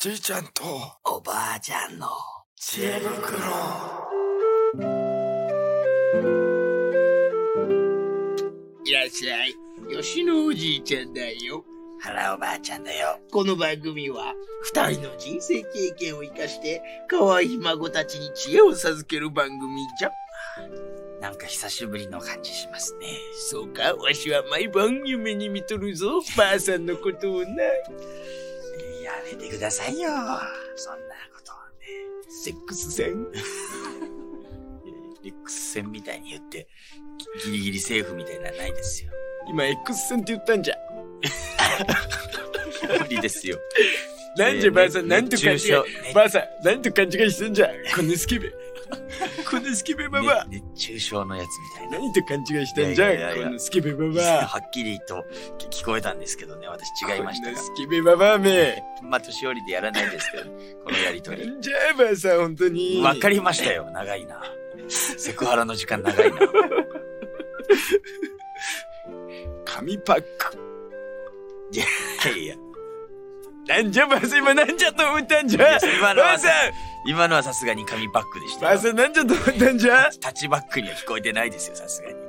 じいちゃんとおばあちゃんの知恵袋。 いらっしゃい。吉野おじいちゃんだよ。 原おばあちゃんだよ。 この番組は二人の人生経験を生かして可愛い孫たちに知恵を授ける番組じゃ。 なんか久しぶりの感じしますね。 そうか、わしは毎晩夢に見とるぞ、ばあさんのことをな。 やめてくださいよ、そんなことはね。 セックス戦リックス戦みたいに言ってギリギリセーフみたいなのはないですよ。 今 X 戦って言ったんじゃ。 無理ですよ。 なんじゃばあさん、なんと勘違い、ばあさん、なんと勘違いしてんじゃ。このスケベ。このスケベババア。 熱中症のやつみたいな。 何と勘違いしてんじゃん、このスケベババア。 はっきりと聞こえたんですけどね、私違いましたが。 スケベババアめ。 まあ、年寄りでやらないですけど、このやりとり。 じゃあばあさん、本当に。 わかりましたよ、長いな。セクハラの時間長いな。 紙パック。 いやいや。 なんじゃばあさん、今なんじゃと思ったんじゃ。 今のはさすがに紙パックでした。 ばあさん、なんじゃと思ったんじゃ。 タッチバックには聞こえてないですよ、さすがに。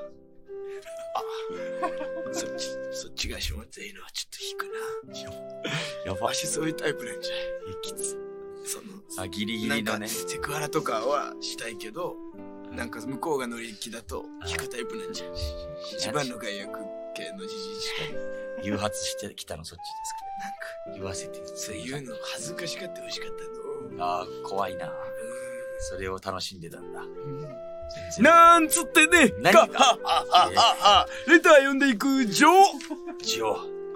そっちがしまっていいのはちょっと引くな。 やばわしそういうタイプなんじゃ。 きつ。 その、 ギリギリのね。 セクハラとかはしたいけど、なんか向こうが乗り気だと引くタイプなんじゃ。一番の害悪系のじじいしか誘発してきたのそっちですか。なんか言わせて。 そういうの恥ずかしがってほしかったの。 ああ、怖いな。それを楽しんでたんだ。 なんつってね、 何がレター読んでいく、ジョジョ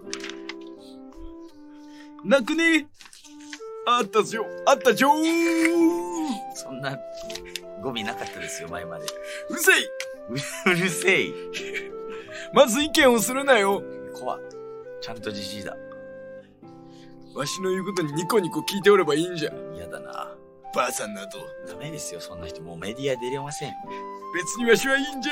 泣くね。あったじょ、あったじょそんな語尾なかったですよ、前まで。 うるせいうるせい。 まず意見をするなよ。 怖っ。ちゃんとじじいだ。 わしの言うことにニコニコ聞いておればいいんじゃ。 嫌だな。 ばあさんなど。 ダメですよ、そんな人。もうメディア出れません。 別にわしはいいんじゃ。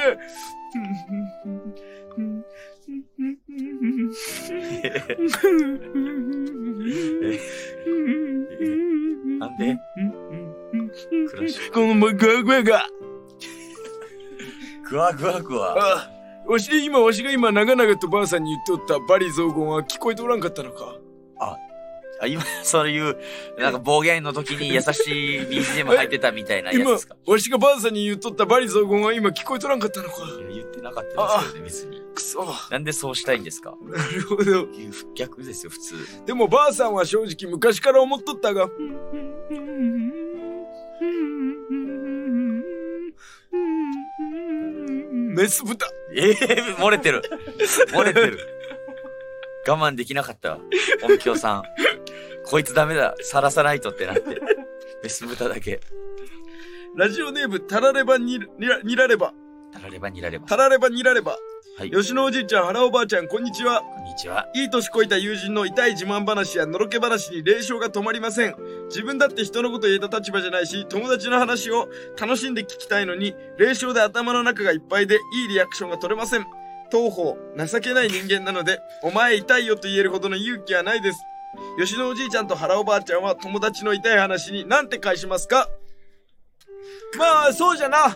なんでクラッシュ。 このグワグワが。 グワグワグワ。 ああ、わしが今長々とばあさんに言っておったバリ雑言は聞こえておらんかったのか。 今、そういう、なんか暴言の時に優しい BGM 入ってたみたいなやつですか。 わしがばあさんに言っとったバリ雑言は今聞こえとらんかったのか。 いや、言ってなかったですよね、別に。 くそ。 なんでそうしたいんですか。 なるほど。 逆ですよ、普通。 でもばあさんは正直昔から思っとったが。メス豚。 漏れてる。漏れてる。我慢できなかったわ。音響さん。こいつダメだ。さらさないとってなって。メス豚だけ。 ラジオネーム、タラレバにられば。 タラレバにられば。 タラレバにられば。 はい。 吉野おじいちゃん、原おばあちゃん、こんにちは。 こんにちは。 いい年こいた友人の痛い自慢話やのろけ話に霊障が止まりません。自分だって人のこと言えた立場じゃないし、友達の話を楽しんで聞きたいのに、霊障で頭の中がいっぱいでいいリアクションが取れません。当方、情けない人間なので、お前痛いよと言えるほどの勇気はないです。吉野おじいちゃんと原おばあちゃんは友達の痛い話に何て返しますか？まあ、そうじゃな。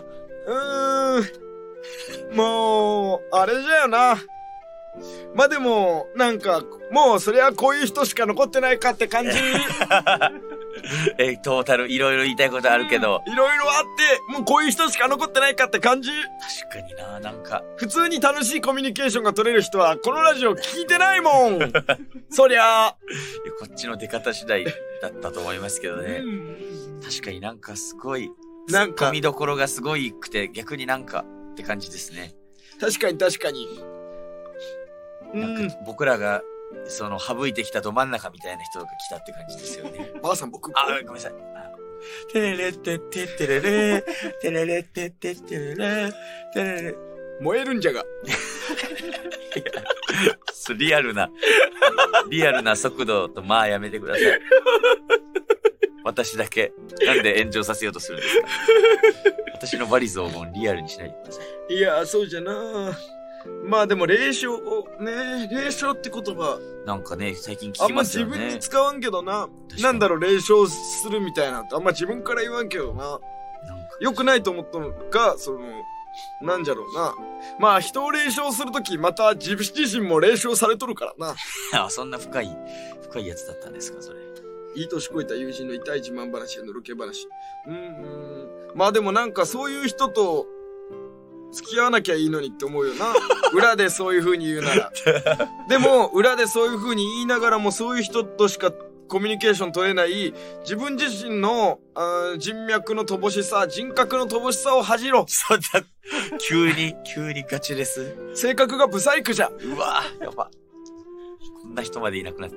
もう、あれじゃよな。まあでも、なんか、もうそりゃこういう人しか残ってないかって感じ。 トータルいろいろ言いたいことあるけど。 いろいろあって、もうこういう人しか残ってないかって感じ。 確かにな、なんか。 普通に楽しいコミュニケーションが取れる人は、このラジオ聞いてないもん。そりゃ。 こっちの出方次第だったと思いますけどね。確かになんかすごい、 なんか、 ツッコミどころがすごいくて、逆になんかって感じですね。 確かに確かに。 なんか僕らが、その省いてきたど真ん中みたいな人が来たって感じですよね。 ばあさん僕。 ごめんなさい。テレレテテテレレ、テレレテテテレレ、テレレ。 燃えるんじゃが。 リアルな速度とまあやめてください。私だけ、なんで炎上させようとするんですか。私のバリ雑言リアルにしないでください。 いや、そうじゃな。 まあでも霊障ね、霊障って言葉なんかね、最近聞あんまきますよね。 自分に使わんけどな。 確かになんだろう、霊障するみたいなってあんま自分から言わんけどな。 なんか良くないと思ったのが、なんじゃろうな。まあ人を霊障するとき、また自身も霊障されとるからな。 あ、そんな深いやつだったんですか、それ。 いい年越えた友人の痛い自慢話やのろけ話。まあでもなんかそういう人と付き合わなきゃいいのにって思うよな。裏でそういう風に言うなら。でも、裏でそういう風に言いながらもそういう人としかコミュニケーション取れない、自分自身の人脈の乏しさ、人格の乏しさを恥じろ。 そんな、急にガチです。 性格がブサイクじゃ。 うわぁ、やば。こんな人までいなくなった。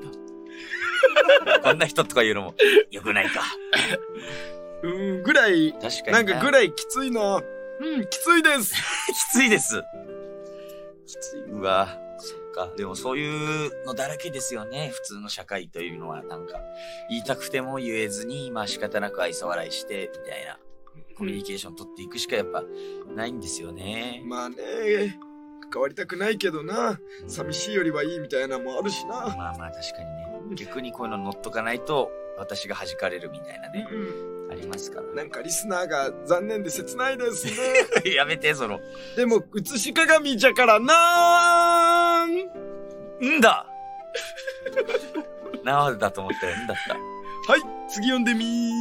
こんな人とか言うのも、良くないか。 ぐらい、 確かになんかぐらいきついな。きついです。 きついです。きつい。うわそっか。でもそういうのだらけですよね。普通の社会というのはなんか、言いたくても言えずに、まあ仕方なく愛想笑いして、みたいな、コミュニケーション取っていくしかやっぱないんですよね。 まあね、関わりたくないけどな。寂しいよりはいいみたいなのもあるしな。 まあまあ確かにね。逆にこういうの乗っとかないと、私が弾かれるみたいなね。ありますから。 なんかリスナーが残念で切ないですね。 やめて、 でも、映し鏡じゃからなーん。 んだなーだと思ったらんだった。 はい、次読んでみー。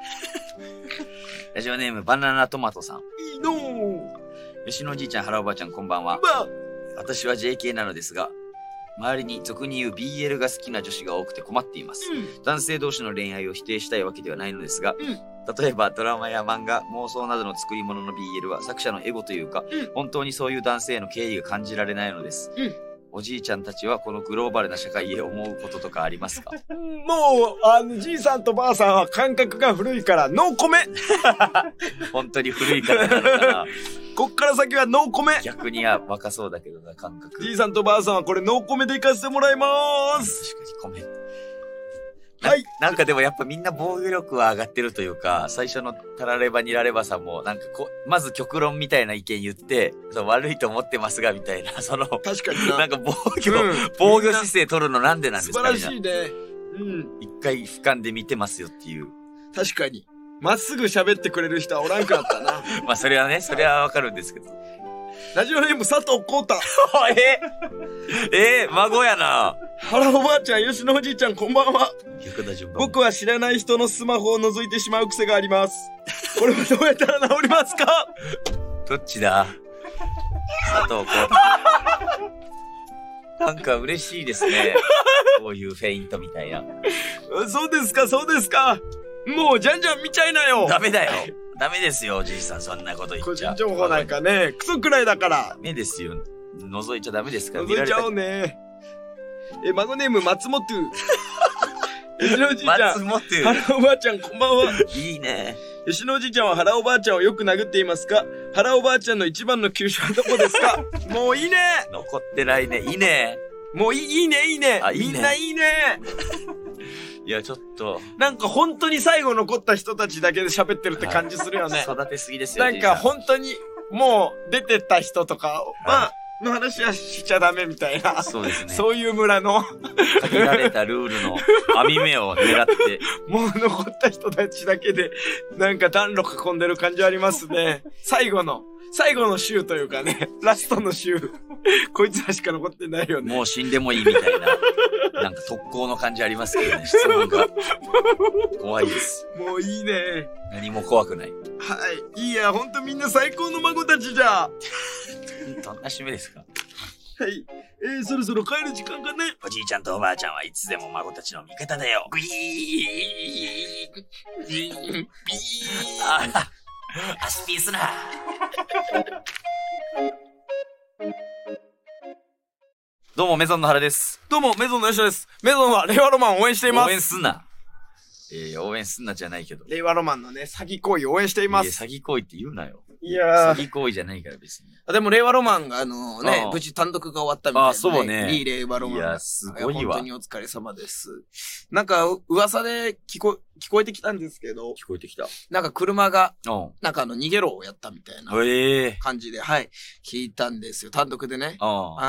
ラジオネームバナナトマトさん。 いいのー。 吉野おじいちゃん、原おばあちゃん、こんばんは。私は JK なのですが、周りに俗に言う BL が好きな女子が多くて困っています。男性同士の恋愛を否定したいわけではないのですが、例えばドラマや漫画、妄想などの作り物の BL は作者のエゴというか、本当にそういう男性への敬意が感じられないのです。おじいちゃんたちはこのグローバルな社会へ思うこととかありますか？ もう、じいさんとばあさんは感覚が古いからノーコメ。 本当に古い方なのかな。 こっから先はノーコメ。 逆には若そうだけどな、感覚。 じいさんとばあさんはこれノーコメでいかせてもらいまーす。 確かにコメ。 はい。 なんかでもやっぱみんな防御力は上がってるというか、最初のタラレバニラレバさんも、なんかまず極論みたいな意見言って、悪いと思ってますが、みたいな、確かになんか防御姿勢取るのなんでなんですか？ 素晴らしいね。 一回俯瞰で見てますよっていう。 確かに。まっすぐ喋ってくれる人はおらんくなったな。 まあそれはわかるんですけど。 ラジオネーム佐藤浩太。 孫やな。 原おばあちゃん、吉野おじいちゃん、こんばんは。僕は知らない人のスマホを覗いてしまう癖があります。これはどうやったら治りますか？ どっちだ？佐藤浩太。なんか嬉しいですね。こういうフェイントみたいな。 そうですか。もうじゃんじゃん見ちゃいなよ。 ダメだよ。ダメですよ、おじいさん。そんなこと言っちゃ。 個人情報なんかね、クソくらいだから。 ダメですよ。覗いちゃダメですから。 覗いちゃおうね。孫ネーム松本。吉野おじいちゃん。 松本。 原おばあちゃん、こんばんは。 いいね。 吉野おじいちゃんは原おばあちゃんをよく殴っていますか？原おばあちゃんの一番の急所はどこですか？もういいね。 残ってないね。いいね。 もういいね。 あ、いいね。 みんないいね。 いや、ちょっと。 なんか本当に最後残った人たちだけで喋ってるって感じするよね。 育てすぎですよ。 なんか本当にもう出てった人とかは、の話はしちゃダメみたいな。 そうですね。 そういう村の限られたルールの網目を狙って。 もう残った人たちだけで、なんか暖炉囲んでる感じありますね。最後の週というかね、ラストの週。こいつらしか残ってないよね。 もう死んでもいいみたいな。なんか特攻の感じありますけどね、質問が。怖いです。 もういいね。 何も怖くない。 はい。いや、ほんとみんな最高の孫たちじゃ。 どんな締めですか？ はい。そろそろ帰る時間かね。 おじいちゃんとおばあちゃんはいつでも孫たちの味方だよ。グイービーアスピースな。どうもメゾンの原です。 どうもメゾンの吉田です。メゾンは令和ロマンを応援しています。 応援すんな。応援すんなじゃないけど。 令和ロマンのね、詐欺行為を応援しています。 詐欺行為って言うなよ。 いや詐欺行為じゃないから別に。 でも令和ロマンが無事単独が終わったみたいな、 そうね。 いい令和ロマン。 いや、すごいわ。 本当にお疲れ様です。なんか、噂で聞こえてきたんですけど。 聞こえてきた。 なんか車が、なんか逃げろをやったみたいな感じで、はい、聞いたんですよ。単独でね。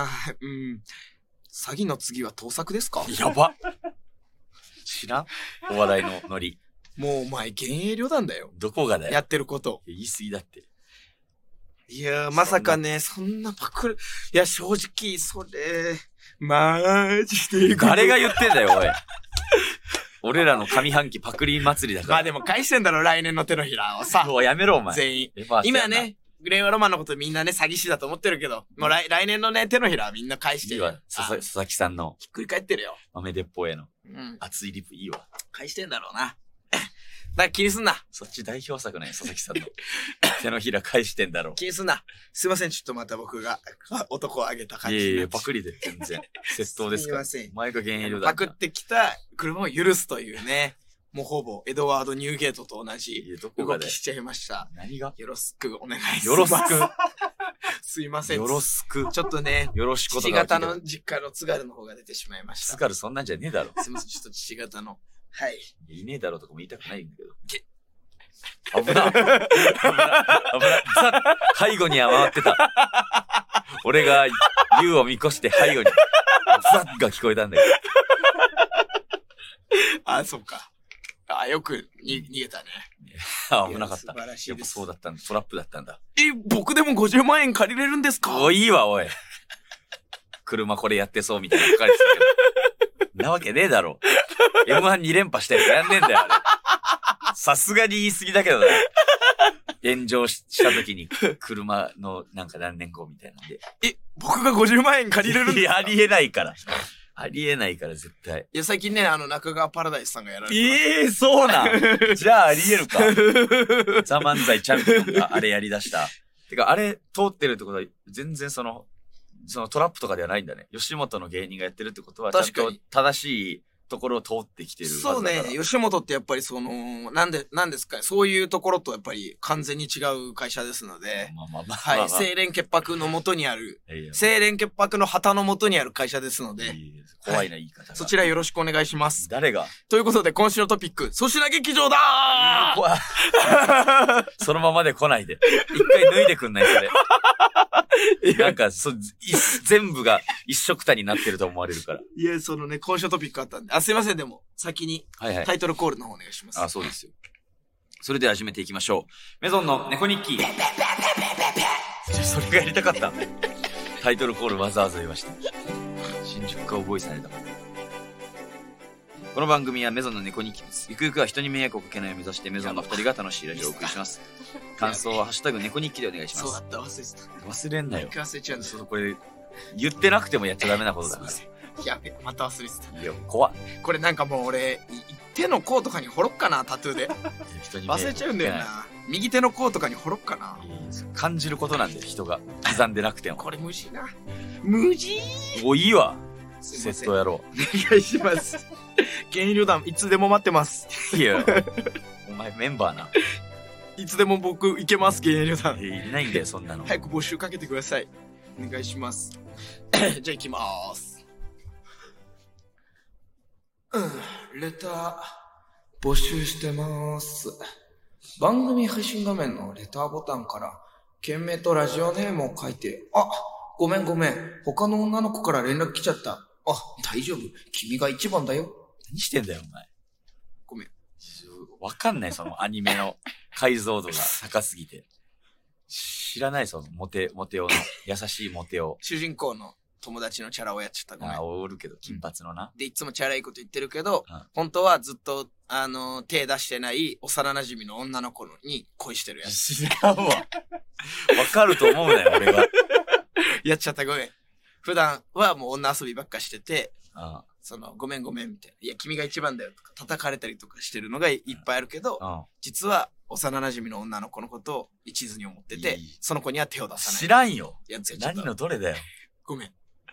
詐欺の次は盗作ですか？ やば。知らん？お笑いのノリ。 もうお前、幻影旅団だよ。 どこがだよ。 やってること。 言い過ぎだって。 いやー、まさかね、そんなパクる。いや、正直、それ、マジで。 誰が言ってんだよ、おい。俺らの上半期パクリ祭りだから。 まあでも返してんだろ、来年の手のひらをさ。 もうやめろ、お前。 全員。今ね、令和ロマンのことみんなね、詐欺師だと思ってるけど、もう来年のね、手のひらはみんな返してる。 いいわ、佐々木さんの。 ひっくり返ってるよ。 豆鉄砲への。熱いリプいいわ。 返してんだろうな。だから気にすんな。 そっち代表作ね、佐々木さんの。手のひら返してんだろう。 気にすんな。すいません、ちょっとまた僕が男をあげた感じ。 いやパクリで、全然。窃盗ですから。 すいません。 前が現役だ。 パクってきた車を許すというね。もうほぼ、エドワード・ニューゲートと同じ動きしちゃいました。 何が？ よろしくお願いします。 よろしく。 すいません。 よろしく。 ちょっとね、 よろしく父方の実家の津軽の方が出てしまいました。 津軽そんなんじゃねえだろ。 すいません、ちょっと父方の。はい。 いねえだろとかも言いたくないんだけど。危な。危な。背後には回ってた。俺が竜を見越して背後にザッが聞こえたんだけど。そっか。よく逃げたね。 危なかった。 素晴らしいです。 そうだったんだ。トラップだったんだ。 僕でも50万円借りれるんですか？ いいわ、おい。車これやってそうみたいな書かれてたけど。なわけねえだろ。M12 連覇してるやんねえんだよ、あれ。さすがに言い過ぎだけどね。炎上した時に車のなんか何年後みたいなんで。 僕が50万円借りれるんですか？ ありえないから。ありえないから絶対。 いや、最近ね、中川パラダイスさんがやられてそうなんじゃあありえるか。ザ・漫才チャンピオンがあれやり出した。てか、あれ通ってるってことは、全然そのトラップとかではないんだね。吉本の芸人がやってるってことは、ちゃんと正しいところを通ってきてる。 そうね。吉本ってやっぱりなんですか、そういうところとやっぱり完全に違う会社ですので。はい。清廉潔白のもとにある、清廉潔白の旗のもとにある会社ですので。 怖いな言い方。 そちらよろしくお願いします。 誰が？ ということで今週のトピック、粗品劇場だー怖い。そのままで来ないで。一回脱いでくんないそれ。なんか、全部が一緒くたになってると思われるから。 いや、今週のトピックあったんで。すいません、でも、先に、タイトルコールの方お願いします。 そうですよ。それでは始めていきましょう。メゾンの猫日記。それがやりたかった。タイトルコールわざわざ言いました。新宿カウボーイさんやだから。この番組はメゾンの猫日記です。ゆくゆくは人に迷惑をかけないを目指してメゾンの二人が楽しいラジオをお送りします。感想はハッシュタグ猫日記でお願いします。 そうだった、忘れてた。 忘れんなよ。 忘れちゃうんですよ。 これ、言ってなくてもやっちゃダメなことだから。 やべ、また忘れてた。 いや、怖っ。 これなんかもう俺、手の甲とかに掘ろっかな、タトゥーで。忘れちゃうんだよな。右手の甲とかに掘ろっかな。 感じることなんで、人が刻んでなくても。 これ無事な。無事いいわ。セットやろう。お願いします。現役旅団、いつでも待ってます。 いや、お前メンバーな。 いつでも僕行けます、現役旅団。 いないんだよ、そんなの。 早く募集かけてください。お願いします。じゃあ行きまーす。レター、募集してまーす。番組配信画面のレターボタンから、件名とラジオネームを書いて、ごめん。他の女の子から連絡来ちゃった。大丈夫。君が一番だよ。 何してんだよ、お前。 ごめん。 わかんない、そのアニメの解像度が高すぎて。知らない、そのモテ男の、優しいモテ男。 主人公の友達のチャラをやっちゃった。ごめん。 おるけど、金髪のな。 で、いつもチャラいこと言ってるけど、本当はずっと、手出してない幼馴染の女の子に恋してるやつ。 知らんわ。わかると思うなよ、俺が。 やっちゃった、ごめん。普段はもう女遊びばっかしてて、ごめんみたいな。いや、君が一番だよとか、叩かれたりとかしてるのがいっぱいあるけど、実は幼馴染の女の子のことを一途に思ってて、その子には手を出さない。 知らんよ。 やつやっちゃった。 何のどれだよ。 ごめん。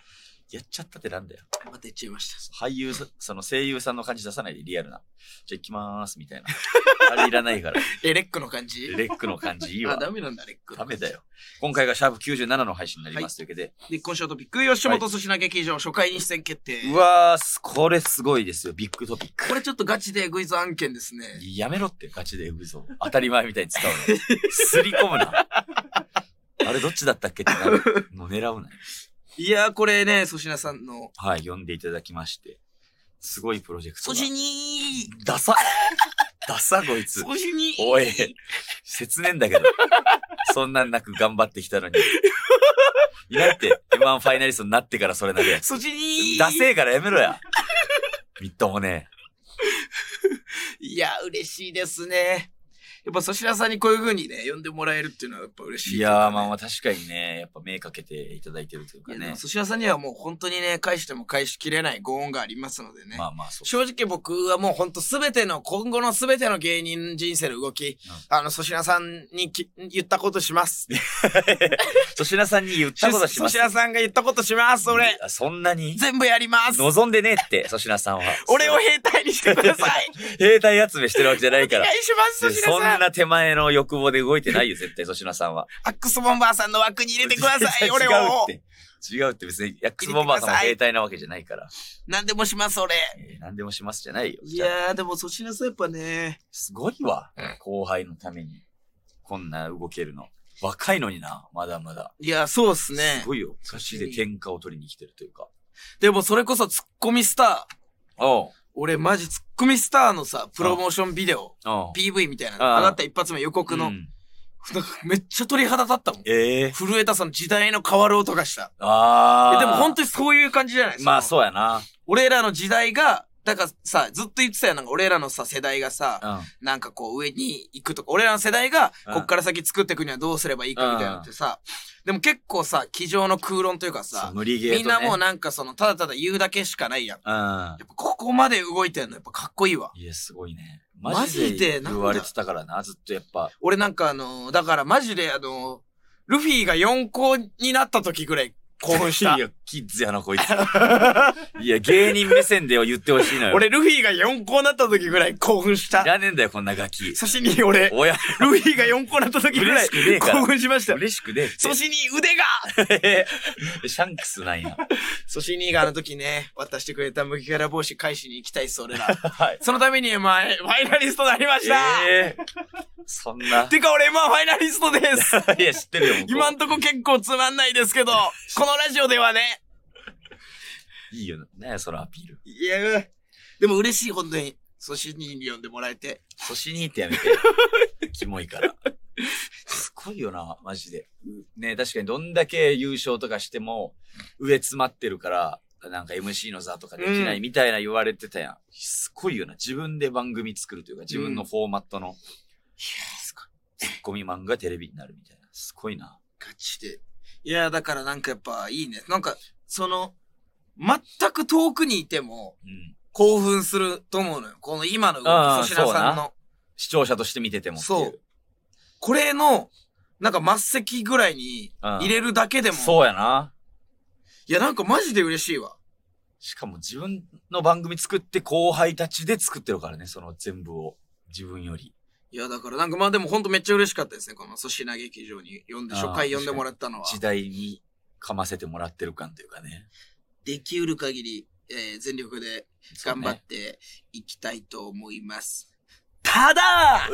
やっちゃったってなんだよ。 また言っちゃいました。 俳優さ、その声優さんの感じ出さないでリアルな。じゃあ行きまーす、みたいな。あれいらないから。 レックの感じレックの感じいいわ。 あ、ダメなんだ、レック。 ダメだよ。今回がシャープ97の配信になります、というわけで。 で、今週のトピック、吉本寿司投劇場、初回に出演決定。 うわー、これすごいですよ。ビッグトピック。 これちょっとガチでグイズ案件ですね。 やめろって、ガチでエグゾ。当たり前みたいに使うの。すり込むな。あれどっちだったっけってなる。もう狙うなよ。 いやー、これね、粗品さんの。 はい、読んでいただきまして。すごいプロジェクトが。 粗品にー。 ダサダサこいつ。 粗品にー。 おい、切ねんだけど。そんなんなく頑張ってきたのに。だって、M1 ファイナリストになってからそれなるやつ。 粗品にー。 ダセーからやめろや。みっともねえ。いや、嬉しいですね。やっぱ粗品さんにこういう風にね、呼んでもらえるっていうのはやっぱ嬉しい、ね。 いやー、まあ確かにね、やっぱ目かけていただいてるというかね。 粗品さんにはもう本当にね、返しても返しきれないご恩がありますのでね。 まあまあそう。 正直僕はもう本当今後のすべての芸人人生の動き、粗品さんに言ったことします。 粗品さんに言ったことします。 粗品さんが言ったことします、俺。 そんなに全部やります。 望んでねえって、粗品さんは。 俺を兵隊にしてください。 兵隊集めしてるわけじゃないから。 お願いします、粗品さん。 そんな手前の欲望で動いてないよ、絶対、粗品さんは。 アックスボンバーさんの枠に入れてください、俺を。 違うって別に、アックスボンバーさんも兵隊なわけじゃないから。 何でもします、俺。 何でもしますじゃないよ。 いやー、でも粗品さんやっぱね。 すごいわ。後輩のために。こんな動けるの。若いのにな、まだまだ。 いや、そうっすね。 すごいよ。ガチで天下を取りに来てるというか。 でもそれこそツッコミスター。 おう。 俺マジツッコミスターのさ、プロモーションビデオ。PV みたいな。上がった一発目予告の。なんかめっちゃ鳥肌立ったもん。震えたその時代の変わる音がした。でも本当にそういう感じじゃない。 まあそうやな。 俺らの時代が、だからさ、ずっと言ってたよ。なんか俺らのさ、世代がさ、なんかこう上に行くとか、俺らの世代が、こっから先作っていくにはどうすればいいかみたいなのってさ、でも結構さ、机上の空論というかさ、 無理ゲートね、 みんなもうなんかその、ただただ言うだけしかないやん。やっぱここまで動いてんのやっぱかっこいいわ。 いや、すごいね。マジで言われてたからな、ずっとやっぱ。 俺なんかだからマジでルフィが4校になった時ぐらい興奮した。 いや、キッズやな、こいつ。いや、芸人目線で言ってほしいのよ。 俺、ルフィが4校になった時ぐらい興奮した。 いらねえんだよ、こんなガキ。 寿司に俺、ルフィが4校になった時ぐらい興奮しました。 嬉しくねえ。 寿司に腕がシャンクスなんや。 寿司にがあの時ね、渡してくれた麦キャラ帽子返しに行きたいっす、俺ら。はい。そのために、ファイナリストになりました。 そんな。 てか俺、ファイナリストです。 いや、知ってるよ。 今んとこ結構つまんないですけど、このラジオではね。 いいよね、そのアピール。 いや、でも嬉しい、本当に。寿司に呼んでもらえて。 寿司にってやめて。キモいから。すごいよな、マジで。ね、確かにどんだけ優勝とかしても、上詰まってるから、なんか MC の座とかできないみたいな言われてたやん。すごいよな。自分で番組作るというか、自分のフォーマットの。いや、すごい。ツッコミ漫画テレビになるみたいな。すごいな。 ガチで。いや、だからなんかやっぱいいね。なんか、全く遠くにいても、興奮すると思うのよ。この今の動き、粗品さんの。 視聴者として見てても。 そう。これの、なんか末席ぐらいに入れるだけでも。 そうやな。 いや、なんかマジで嬉しいわ。 しかも自分の番組作って後輩たちで作ってるからね、その全部を。自分より。 いや、だからなんかまあでもほんとめっちゃ嬉ししかったですね。この粗品劇場に初回呼んでもらったのは。 時代にかませてもらってる感というかね。できうる限り、全力で頑張っていきたいと思います。ただ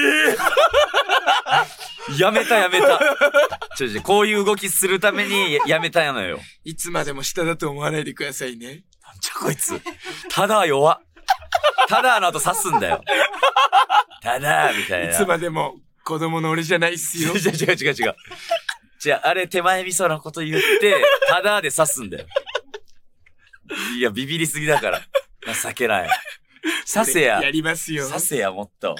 やめた。こういう動きするためにやめたのよ。 いつまでも下だと思わないでくださいね。 なんじゃこいつ。ただ弱っ。ただの後刺すんだよ。ただみたいな。 いつまでも子供の俺じゃないっすよ。 違う。じゃあ、あれ手前味噌なこと言って、ただで刺すんだよ。いや、ビビりすぎだから。情けない。刺せや。 やりますよ。 刺せや、もっと。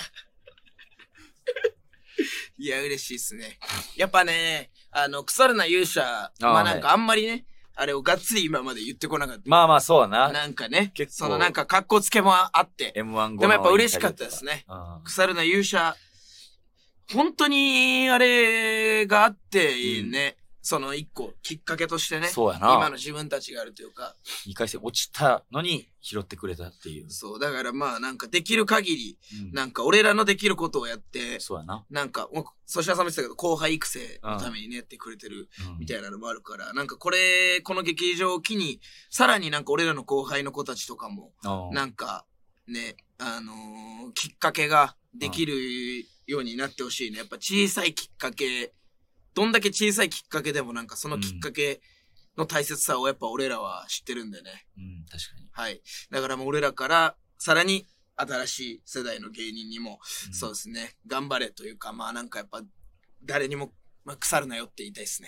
いや、嬉しいっすね。やっぱね、腐るな勇者、まあなんかあんまりね、あれをがっつり今まで言ってこなかった。 まあそうだな。 なんかね、そのなんか格好つけもあって。 M1 後でもやっぱ嬉しかったですね。腐るな勇者、本当にあれがあっていいね。 その一個きっかけとしてね。 そうやな。 今の自分たちがあるというか。 2回戦落ちたのに拾ってくれたっていう。 そう。だからまあなんかできる限り、なんか俺らのできることをやって、 そうやな。 なんか、ソシャさんも言ってたけど、後輩育成のためにねってくれてるみたいなのもあるから、なんかこの劇場を機に、さらになんか俺らの後輩の子たちとかも、なんかね、きっかけができるようになってほしいね。やっぱ小さいきっかけ、どんだけ小さいきっかけでもなんかそのきっかけの大切さをやっぱ俺らは知ってるんでね。 確かに。 はい。だからもう俺らからさらに新しい世代の芸人にも、そうですね、頑張れというか、まあなんかやっぱ誰にも、腐るなよって言いたいですね。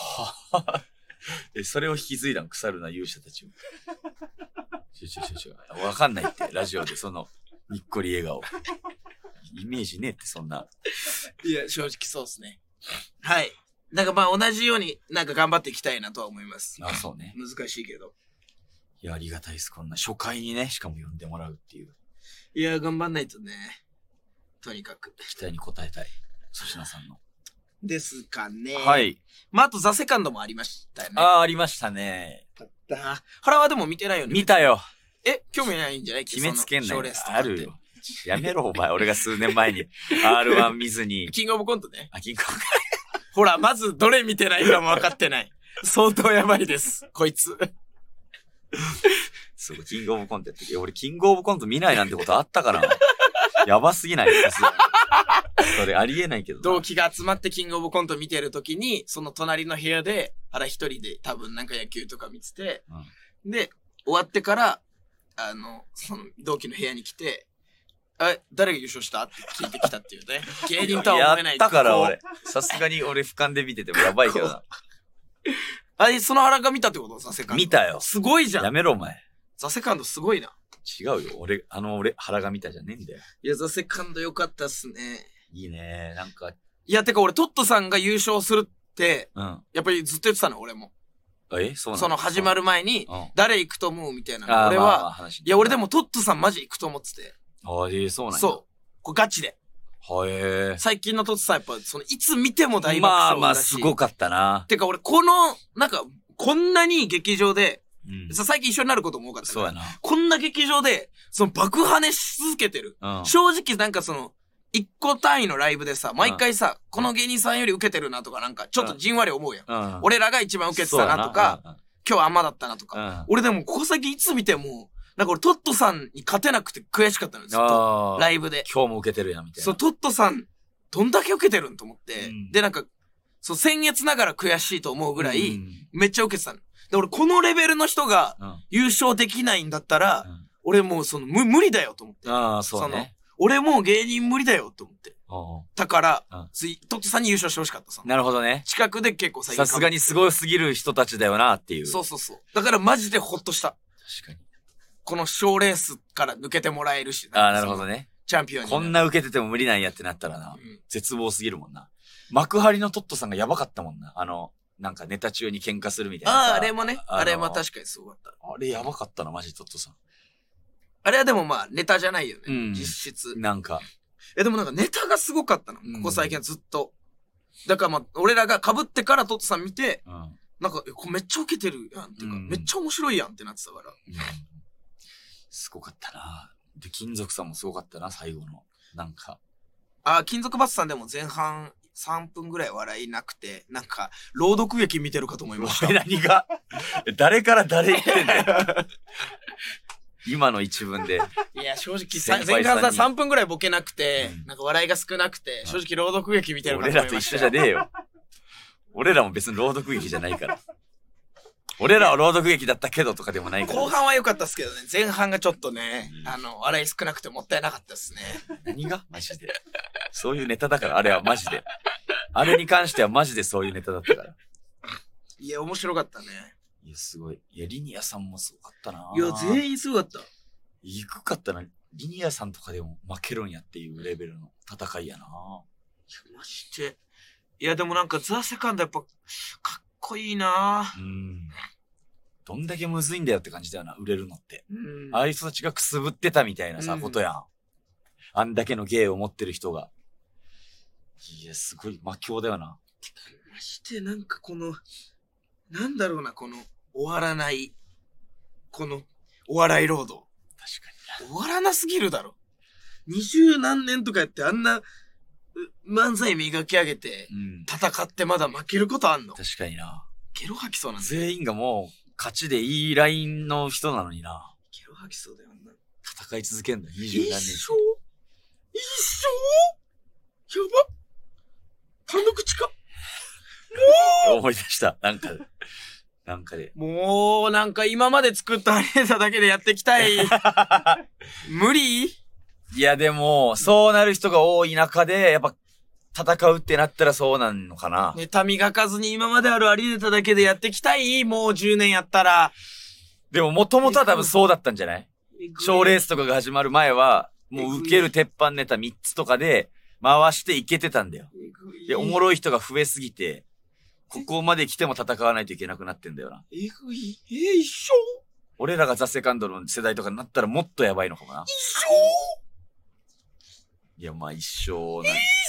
それを引き継いだの腐るな勇者たちも。わかんないって、ラジオでその、にっこり笑顔。イメージねえってそんな。 いや、正直そうですね。はい。なんかまあ同じようになんか頑張っていきたいなとは思います。 あ、そうね。 難しいけど。 いや、ありがたいです。こんな初回にね、しかも呼んでもらうっていう。 いや、頑張んないとね。とにかく。 期待に応えたい。粗品さんの。 ですかね。 はい。 まあ、あとザ・セカンドもありましたよね。 ありましたね。 原はでも見てないよね。 見たよ。 興味ないんじゃない？ 決めつけんなよ。あるよ。やめろ、お前。俺が数年前に R1 見ずに。 キングオブコントね。 キングオブコント。 ほら、まずどれ見てないかも分かってない。相当やばいです。こいつ。 そう、キングオブコントやってて。俺、キングオブコント見ないなんてことあったかな。やばすぎない？それありえないけど。 同期が集まってキングオブコント見てるときに、その隣の部屋で、一人で多分なんか野球とか見てて、で、終わってから、その同期の部屋に来て、誰が優勝したって聞いてきたっていうね。芸人とは思えない。 やったから俺。さすがに俺俯瞰で見ててもやばいけどな。 その原が見たってこと？ザ・セカンド。 見たよ。 すごいじゃん。 やめろお前。 ザ・セカンドすごいな。 違うよ。俺、原が見たじゃねえんだよ。 いや、ザ・セカンドよかったっすね。 いいね。なんか。 いや、てか俺、トットさんが優勝するって、やっぱりずっと言ってたの、俺も。 そうなの？ その始まる前に、誰行くと思うみたいなの。俺は、いや、俺でもトットさんマジ行くと思ってて。 そうなんだ。 そう。これガチで。最近のトットさんやっぱ、いつ見ても大爆笑だし。 すごかったな。 てか俺、なんか、こんなに劇場で、最近一緒になることも多かったから。そうやな。こんな劇場で、爆跳ねし続けてる。正直なんか一個単位のライブでさ、毎回さ、この芸人さんより受けてるなとかなんか、ちょっとじんわり思うやん。俺らが一番受けてたなとか、今日はあんまだったなとか。俺でもここ先いつ見ても、なんか俺トットさんに勝てなくて悔しかったのよ、ずっと。ライブで。 今日も受けてるやんみたいな。 そう、トットさん、どんだけ受けてるんと思って。で、なんか、僭越ながら悔しいと思うぐらい、めっちゃ受けてたの。で、俺このレベルの人が優勝できないんだったら、俺もう無理だよと思って。 そうね。 俺もう芸人無理だよと思って。だから、トットさんに優勝してほしかったさ。 なるほどね。 近くで結構最近。 さすがにすごすぎる人たちだよなっていう。 そう。だからマジでホッとした。 確かに。 この賞レースから抜けてもらえるし。 なるほどね。 チャンピオンに。 こんな受けてても無理なんやってなったらな。絶望すぎるもんな。幕張のトットさんがやばかったもんな。なんかネタ中に喧嘩するみたいな。 あれもね。あれも確かにすごかった。 あれやばかったな、マジトットさん。 あれはでもまあ、ネタじゃないよね。実質。 なんか。 でもなんかネタがすごかったの。ここ最近はずっと。だからまあ、俺らが被ってからトットさん見て、なんか、これめっちゃ受けてるやんっていうか、めっちゃ面白いやんってなってたから。 すごかったな。で、金属さんもすごかったな、最後の。なんか。 金属バスさんでも前半3分ぐらい笑いなくて、なんか、朗読劇見てるかと思いました。 何が誰から誰言ってんだよ。今の一文で。 いや、正直、前半さ3分ぐらいボケなくて、なんか笑いが少なくて、正直朗読劇見てるかと思いました。 俺らと一緒じゃねえよ。俺らも別に朗読劇じゃないから。俺らは朗読劇だったけどとかでもないから。 後半は良かったっすけどね。前半がちょっとね、笑い少なくてもったいなかったっすね。 何がマジで。そういうネタだから、あれはマジで。あれに関してはマジでそういうネタだったから。 いや、面白かったね。 いや、すごい。いや、リニアさんもすごかったな。 いや、全員すごかった。 低かったな。リニアさんとかでも負けるんやっていうレベルの戦いやな。いや、マジで。いや、でもなんかザ・セカンドやっぱ、かっこいいな。 どんだけむずいんだよって感じだよな、売れるのって。ああいう人たちがくすぶってたみたいなさ、ことやん。あんだけの芸を持ってる人が。いや、すごい魔境だよな。 してなんかこの、なんだろうな、この、終わらない、この、お笑いロード。 確か終わらなすぎるだろ。20何年とかやってあんな、漫才磨き上げて、戦ってまだ負けることあんの？ 確かにな。 ゲロ吐きそうなんだ。 全員がもう、勝ちでいいラインの人なのにな。 ゲロ吐きそうだよな。 戦い続けんだ、20何年。 一生やば単独地か思い出した。なんかで。 もう、なんか今まで作ったアニメーターだけでやっていきたい。無理？ いやでも、そうなる人が多い中で、やっぱ、戦うってなったらそうなんのかな。 ネタ磨かずに今まであるアリネタだけでやっていきたい？もう10年やったら。 でも元々は多分そうだったんじゃない？賞レースとかが始まる前は、もう受ける鉄板ネタ3つとかで回していけてたんだよ。で、おもろい人が増えすぎて、ここまで来ても戦わないといけなくなってんだよな。 えぐい。一生？ 俺らがザ・セカンドの世代とかになったらもっとやばいのかもな。 一いや、まあ一生生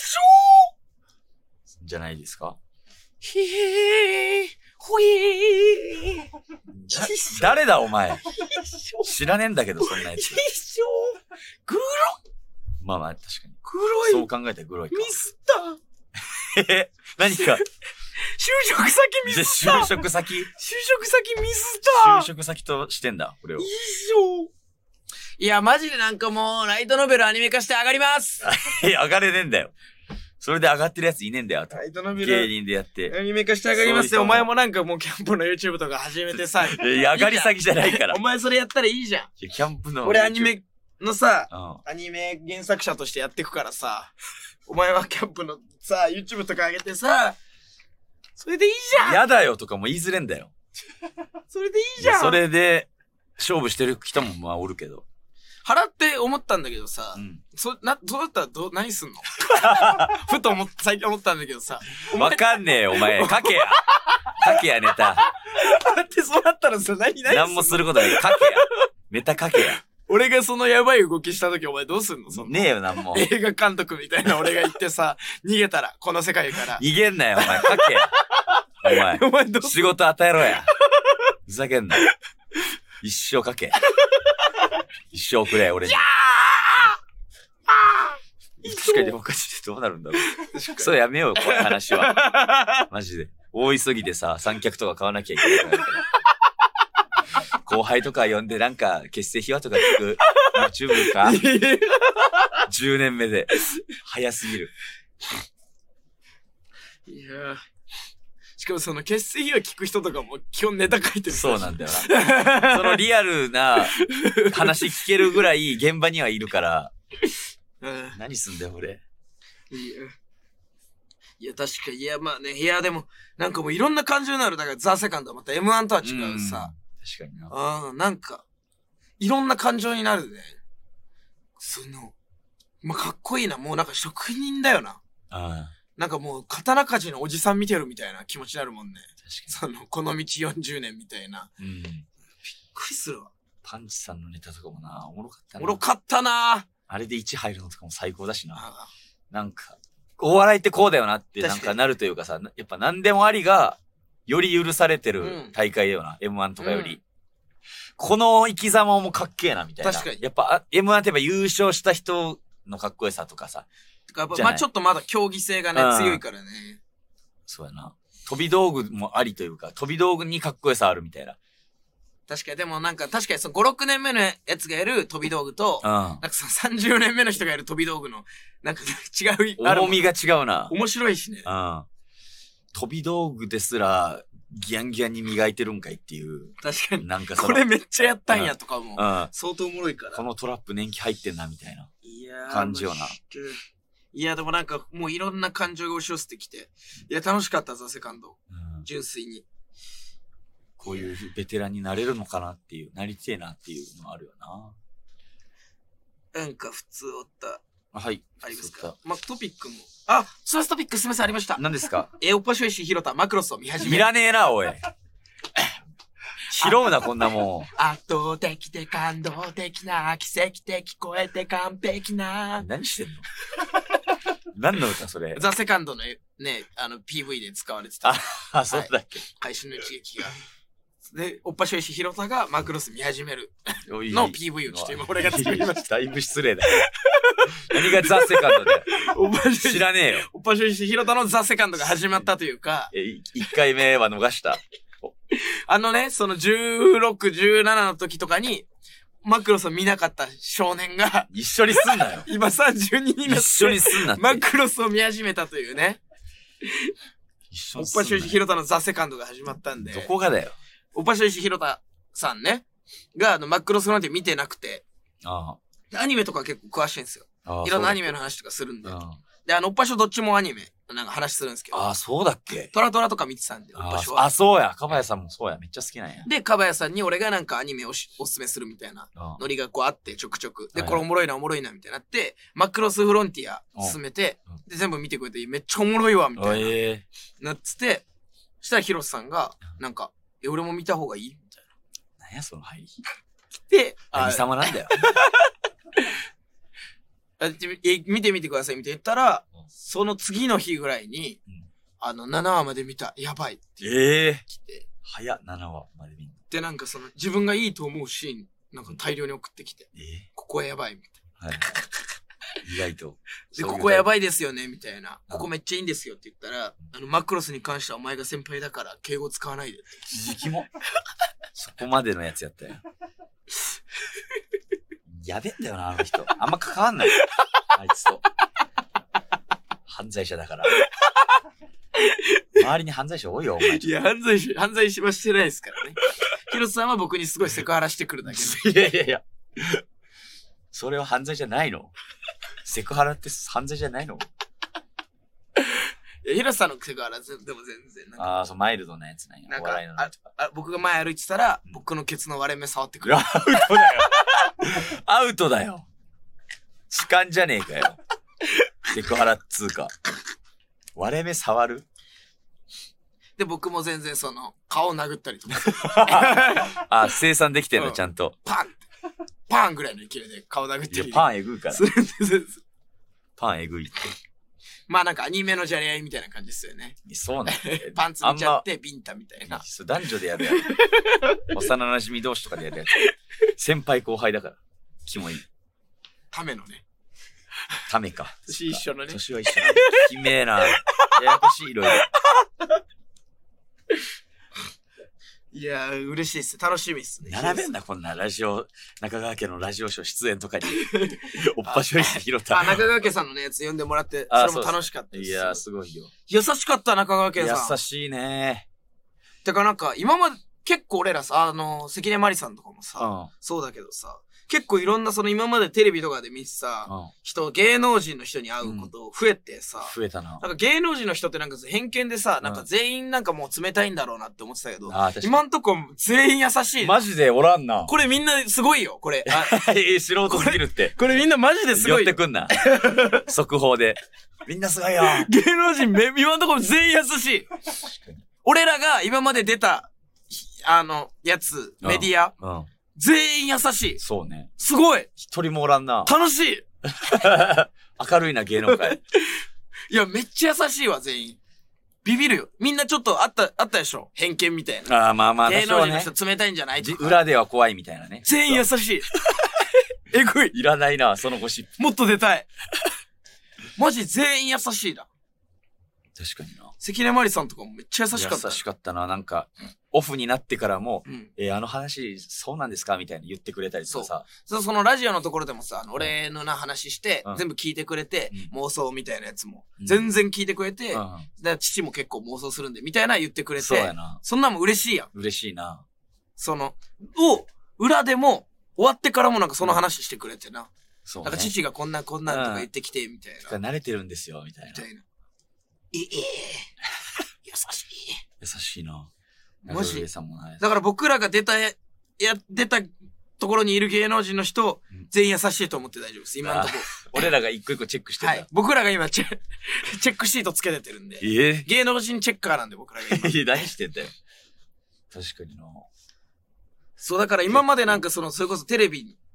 じゃないですか。 ひー、ほいー。 誰だお前。知らねえんだけど、そんなやつ。 一生グロまあまあ、確かに。 黒い。 そう考えたらグロいか。 ミスった。 何か。 就職先ミスった。 就職先就職先ミスった。 就職先としてんだ、これを。 一生。いや、マジでなんかもう、ライトノベルアニメ化して上がります。 上がれねえんだよ。それで上がってるやついねえんだよ、あと。 ライトノベル。 芸人でやって。 アニメ化して上がりますよ。お前もなんかもうキャンプの YouTube とか始めてさ。 上がり先じゃないから。 お前それやったらいいじゃん。 キャンプの。 俺アニメのさ、 アニメ原作者としてやってくからさ、お前はキャンプのさ、YouTube とか上げてさ、それでいいじゃん。 やだよとかも言いづれんだよ。 それでいいじゃん。 それで、勝負してる人もまあおるけど。 払って思ったんだけどさ、どうだったら何すんのふと最近思ったんだけどさ。 わかんねえよ、お前。書けや。書けや、ネタ。 だってそうなったらさ、 何もすることない。書けや。ネタ書けや。 俺がそのやばい動きした時お前どうすんの？ ねえよ、なんも。 映画監督みたいな俺が言ってさ、逃げたら、この世界から。 逃げんなよ、お前。書けや。お前仕事与えろや。ふざけんな。一生書け。一生くれ、俺に。確かにおかしい。どうなるんだろう。そうやめよう、この話は。マジで。大急ぎでさ、三脚とか買わなきゃいけないから。後輩とか呼んでなんか結成秘話とか聞く YouTube か ?10 年目で。早すぎる。 いやー。しかもその結成秘話聞く人とかも基本ネタ書いてる。 そうなんだよな。そのリアルな話聞けるぐらい現場にはいるから。何すんだよ、俺。 いや、確かに。いや、まあね。いや、でも、なんかもういろんな感情になる。だからザ・セカンドはまた M1 とは違うさ。 確かにな。 なんか、いろんな感情になるね。まあ、かっこいいな。もうなんか職人だよな。なんかもう刀鍛冶のおじさん見てるみたいな気持ちになるもんね。確かに。この道40年みたいな。びっくりするわ。 パンチさんのネタとかもな、おもろかったな。 おもろかったな。 あれで1入るのとかも最高だしな。なんか、お笑いってこうだよなってなんかなるというかさ、やっぱ何でもありが、より許されてる大会だよな。M1 とかより。この生き様もかっけえな、みたいな。 確かに。 やっぱ、M1 ってやっぱ優勝した人のかっこよさとかさ。 まあちょっとまだ競技性がね、強いからね。 そうやな。飛び道具もありというか、飛び道具にかっこよさあるみたいな。 確かに、でもなんか確かにその5、6年目のやつがやる飛び道具と、なんかその30年目の人がやる飛び道具の、なんか違う、 重みが違うな。 面白いしね。 飛び道具ですら、ギャンギャンに磨いてるんかいっていう。 確かに。 なんかこれめっちゃやったんやとかも。相当おもろいから。 このトラップ年季入ってんなみたいな感じよな。 いや、でもなんかもういろんな感情が押し寄せてきて。いや、楽しかったザ・セカンド。純粋に。 こういうベテランになれるのかなっていう、なりてえなっていうのあるよな。 なんか普通おった。 はい。 ありますか。まあ、トピックも。ツーストピックすみません、ありました。 何ですか？ おっぱしょいしひろたマクロスを見始め。 見らねえな、おい。拾うな、こんなもん。 圧倒的で感動的な、奇跡的超えて完璧な。 何してんの？何の歌それ？ ザ・セカンドのね、PV で使われてた。 そうだっけ。 会心の一撃が。で、おっぱしょいしひろたがマクロス見始めるのの PV をちょっと今俺が作りました。 だいぶ失礼だ。何がザ・セカンドで。知らねえよ。 おっぱしょいしひろたのザ・セカンドが始まったというか。 1回目は逃した。 その16、17の時とかに、マクロスを見なかった少年が、 一緒にすんなよ。 今32になって、 一緒にすんなって。 マクロスを見始めたというね。おっ一緒にすんなよ。 ぱしょいしひろたのザ・セカンドが始まったんで。 どこがだよ。 おっぱしょいしひろたさんね、がマクロスなんて見てなくて、アニメとか結構詳しいんですよ。いろんなアニメの話とかするんで。で、おっぱしょどっちもアニメ、なんか話するんですけど。 そうだっけ。 トラトラとか見てたんで、おっぱしょは。 そうや。かばやさんもそうや。めっちゃ好きなんや。 で、かばやさんに俺がなんかアニメをおすすめするみたいなノリがこうあって、ちょくちょく。で、これおもろいな、みたいになって、マクロスフロンティア進めて、で、全部見てくれて、めっちゃおもろいわ、みたいな。なってて、したらヒロスさんが、なんか、俺も見た方がいいみたいな。 何や、その入り。 で、 何様なんだよ。 見てみてくださいみたいな言ったら、その次の日ぐらいに、7話まで見た、やばいって来て。 早っ、7話まで見る。 で、なんか自分がいいと思うシーン、なんか大量に送ってきて、ここはやばいみたいな。 意外と。 で、ここやばいですよね、みたいな。ここめっちゃいいんですよって言ったら、マクロスに関してはお前が先輩だから敬語使わないで。 時期も。そこまでのやつやったよ。やべえんだよな、あの人。あんま関わんない。あいつと。犯罪者だから。周りに犯罪者多いよ、お前。 いや、犯罪はしてないですからね。ヒロさんは僕にすごいセクハラしてくるだけで。いや。それは犯罪じゃないの？セクハラって犯罪じゃないの？ いや、ヒロさんのセクハラでも全然。 そう、マイルドなやつなんや。 なんか、僕が前歩いてたら、僕のケツの割れ目触ってくる。 アウトだよ。アウトだよ。痴漢じゃねえかよ。セクハラっつうか。割れ目触る？ で、僕も全然顔殴ったりとか。 生産できてんの、ちゃんと。 パンぐらいの勢いで顔殴ってる。 いや、パンえぐいから。パンえぐいって。 まあなんかアニメのじゃれ合いみたいな感じですよね。 そうなんパンツ見ちゃってビンタみたいな。 男女でやるやつ。幼馴染同士とかでやるやつ。先輩後輩だから。キモい。 ためのね。 ためか。 年一緒のね。 年は一緒なの。きめえな。ややこしい、いろいろ。 いやー、嬉しいっす。楽しみっすね。 並べんな、こんな中川家のラジオショー出演とかに。おっぱしょいし拾った。 中川家さんのね、やつ呼んでもらって、それも楽しかったです。 いやー、すごいよ。 優しかった、中川家さん。 優しいねー。てかなんか、今まで、結構俺らさ、関根麻里さんとかもさ、そうだけどさ、結構いろんな今までテレビとかで見てさ、芸能人の人に会うこと増えてさ、 増えたな。 なんか芸能人の人ってなんか偏見でさ、なんか全員なんかもう冷たいんだろうなって思ってたけど、今んとこ全員優しい。 マジでおらんな。 これみんなすごいよ、これ。 素人すぎるって。 これみんなマジですごい。 寄ってくんな。速報で。みんなすごいよ。 芸能人今んとこ全員優しい。俺らが今まで出た、やつ、メディア。全員優しい。 そうね。 すごい。 一人もおらんな。 楽しい。 明るいな、芸能界。 いや、めっちゃ優しいわ、全員。ビビるよ。みんなちょっとあったでしょ、偏見みたいな。 まあ、 芸能人の人冷たいんじゃないとか。 裏では怖いみたいなね。 全員優しい。えぐい。 いらないな、そのゴシップ。 もっと出たい。マジ全員優しいな。 確かにな。 関根麻里さんとかもめっちゃ優しかった。 優しかったな。なんか、オフになってからも、あの話、そうなんですかみたいに言ってくれたりとかさ。 そのラジオのところでもさ、俺の話して、全部聞いてくれて、妄想みたいなやつも、全然聞いてくれて、父も結構妄想するんで、みたいな言ってくれて、 そうやな。 そんなんも嬉しいやん。 嬉しいな。 裏でも、終わってからもなんかその話してくれてな。 そうね。 なんか父がこんなんとか言ってきて、みたいな。 慣れてるんですよ、みたいな。 優しい。 優しいな。 マジだから僕らが出たところにいる芸能人の人、全員優しいと思って大丈夫です。今のところ。 俺らが一個一個チェックしてる。はい。 僕らが今チェックシートつけてるんで。芸能人チェッカーなんで僕らが今。 何してんだよ。確かにな。 そう、だから今までなんかそれこそテレビ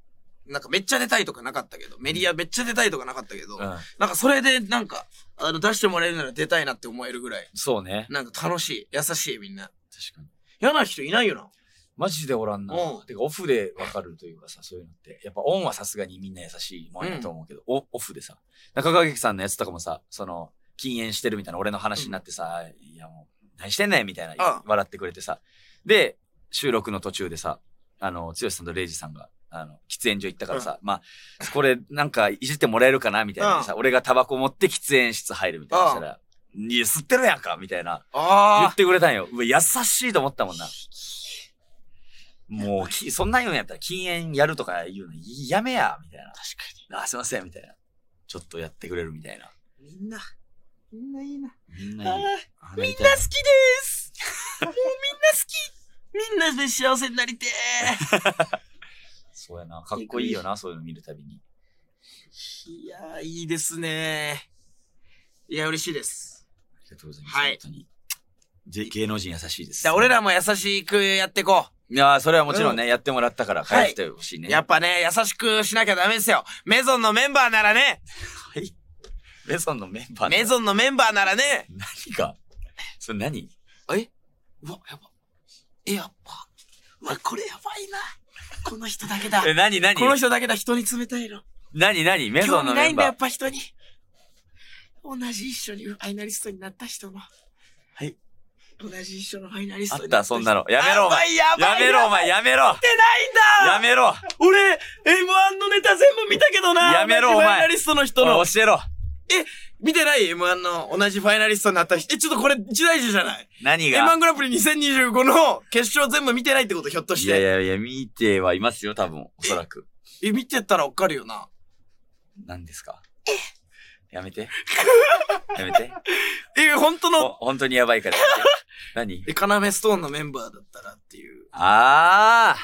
なんかめっちゃ出たいとかなかったけど、メディアめっちゃ出たいとかなかったけど、 うん。 なんかそれでなんか、出してもらえるなら出たいなって思えるぐらい、 そうね。 なんか楽しい、優しいみんな。 確かに。 嫌な人いないよな。 マジでおらんなう。んてか、オフでわかるというかさ、そういうのって。やっぱオンはさすがにみんな優しいもんやと思うけど、オフでさ、中川劇さんのやつとかもさ、禁煙してるみたいな俺の話になってさ、いやもう、何してんねんみたいな、笑ってくれてさ。で、収録の途中でさ、剛さんとレイジさんが、喫煙所行ったからさ、まあ、これなんかいじってもらえるかなみたいなさ、俺がタバコ持って喫煙室入るみたいなしたら、いや、吸ってるやんかみたいな。言ってくれたんよ。うわ、優しいと思ったもんな。もう、そんなん言うんやったら禁煙やるとか言うのやめやみたいな。確かに。あ、すいませんみたいな。ちょっとやってくれるみたいな。 みんないいな。 みんないい。 みんな好きですもうみんな好きみんなで幸せになりてーそうやな。かっこいいよな、そういうの見るたびに。 いやー、いいですねー。いや、嬉しいです。 ありがとうございます。 はい。 本当に。芸能人優しいです。 じゃあ、俺らも優しくやっていこう。 いやー、それはもちろんね、やってもらったから返してほしいね。 やっぱね、優しくしなきゃダメですよ。メゾンのメンバーならね。 はい。メゾンのメンバーメゾンのメンバーならね。 何がそれ何うわ、やば。やっぱ。うわ、これやばいな。この人だけだ。 何この人だけだ、人に冷たいの。 何メゾンのメンバー。興味ないんだ、 やっぱ人に。同じ一緒にファイナリストになった人の。 はい。 同じ一緒のファイナリストになった人。あった、そんなの。やめろ、お前。やめろ、お前、やめろ。 見てないんだやめろ。 俺、M1 のネタ全部見たけどな。 やめろ、お前。 ファイナリストの人の。 教えろ。 見てない ?M1 の同じファイナリストになった人。ちょっとこれ一大事じゃない？ 何が ?M1 グランプリ2025の決勝全部見てないってことひょっとして。 いや、見てはいますよ、多分。おそらく。 見てたらわかるよな。 何ですか？やめて。やめて。本当にやばいから。何？ 要ストーンのメンバーだったらっていう。 はい。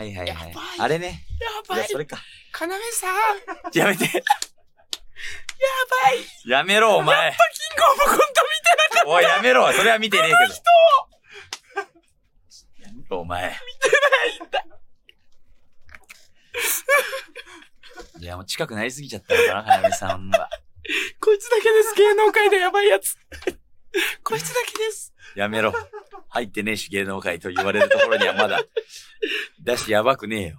あれね。 やばい。 それか。 要さん。 やめて。 やばい。 やめろ、お前。 やっぱキングオブコント見てなかった。 おい、やめろ。それは見てねえけど。やめろ、お前。 見てないんだ。 いや、もう近くなりすぎちゃったのかな、花見さんは。 こいつだけです、芸能界でやばいやつ。こいつだけです。 やめろ。入ってねえし、芸能界と言われるところにはまだ。だし、やばくねえよ。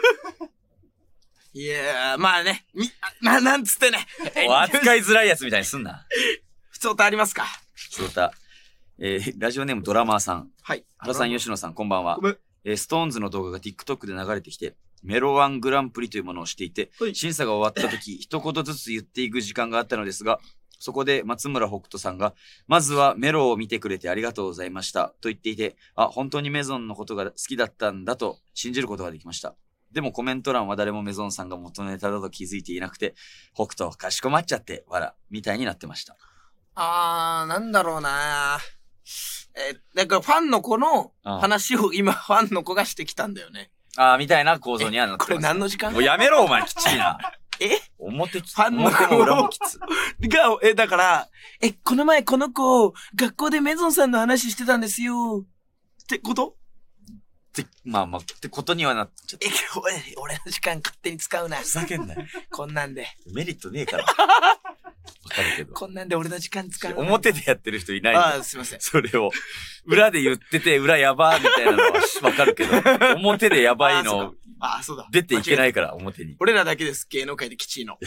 いやー、まあね、なんつってね。 扱いづらいやつみたいにすんな。 普通歌ありますか？ 普通歌。ラジオネームドラマーさん。 はい。 原さん、吉野さん、こんばんは。ストーンズの動画が TikTok で流れてきて、メロワングランプリというものをしていて、審査が終わった時、一言ずつ言っていく時間があったのですが、そこで松村北斗さんが、まずはメロを見てくれてありがとうございました、と言っていて、本当にメゾンのことが好きだったんだと信じることができました。でもコメント欄は誰もメゾンさんが元ネタだと気づいていなくて、北斗かしこまっちゃって、みたいになってました。 なんだろうなだからファンの子の話を今ファンの子がしてきたんだよね。 みたいな構造にはなってます。 これ何の時間？ もうやめろ、お前、きっちりな。 表ファンの子も裏もきつ。 が、だから、この前この子、学校でメゾンさんの話してたんですよ。ってことってことにはなっちゃった。 俺の時間勝手に使うな。 ふざけんなよ。 こんなんで。 メリットねえから。わかるけど。 こんなんで俺の時間使う。 表でやってる人いない。 すいません。 それを。裏で言ってて、裏やばーみたいなのはわかるけど、表でやばいの、 そうだ。 出ていけないから、表に。 俺らだけです、芸能界できちいの。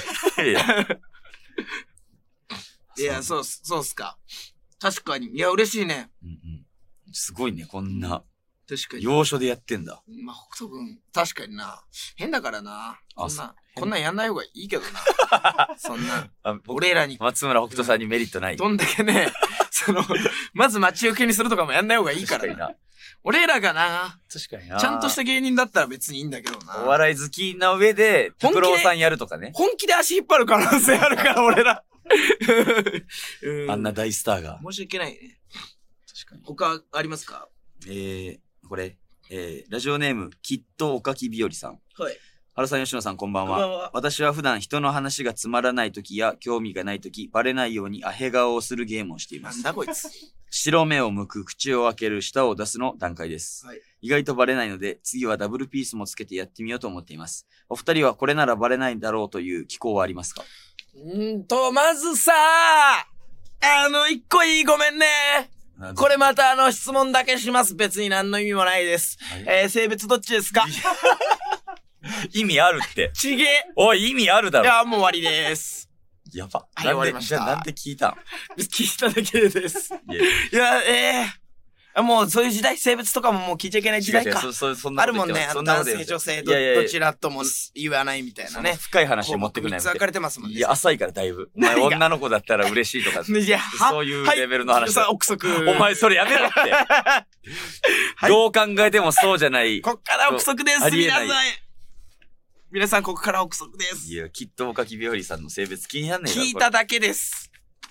いや、そうっすか。確かに。いや、嬉しいね。 すごいね、こんな。 確かに。 要所でやってんだ。 北斗くん、確かにな。変だからな。こんなんやんない方がいいけどな。そんな。俺らに。 松村北斗さんにメリットない。 どんだけね、まず待ち受けにするとかもやんない方がいいからな。俺らがな。 確かにな。 ちゃんとした芸人だったら別にいいんだけどな。 お笑い好きな上で、拓郎さんやるとかね。 本気で足引っ張る可能性あるから、俺ら。 あんな大スターが。 申し訳ないね。 確かに。 他ありますか？ これ、ラジオネーム、きっとおかき日和さん。 はい。 原さん、吉野さん、こんばんは。 こんばんは。 私は普段人の話がつまらない時や興味がない時、バレないようにアヘ顔をするゲームをしています。 なんだこいつ。 白目を向く、口を開ける、舌を出すの段階です。はい、意外とバレないので、次はダブルピースもつけてやってみようと思っています。お二人はこれならバレないだろうという機構はありますか？ まずさ、一個ごめんね。これまた質問だけします。別に何の意味もないです。はい、性別どっちですか？ 意味あるって。 ちげえ。 おい、意味あるだろ。 いや、もう終わりです。 やば。 はい、終わりました。 じゃあなんで聞いたん？ 聞いただけです。いや、もうそういう時代、性別とかももう聞いちゃいけない時代か。 そんなあるもんね。男性、女性、どちらとも言わないみたいなね。 深い話を持ってくれないみたいな。 分かれてますもんね。 いや、浅いからだいぶ。お前女の子だったら嬉しいとか。いや、そういうレベルの話だ。 憶測。 お前それやめろって。どう考えてもそうじゃない。 こっから憶測です。皆さん、ここから憶測です。 いや、きっとおかきびよりさんの性別気になんねえ聞いただけです。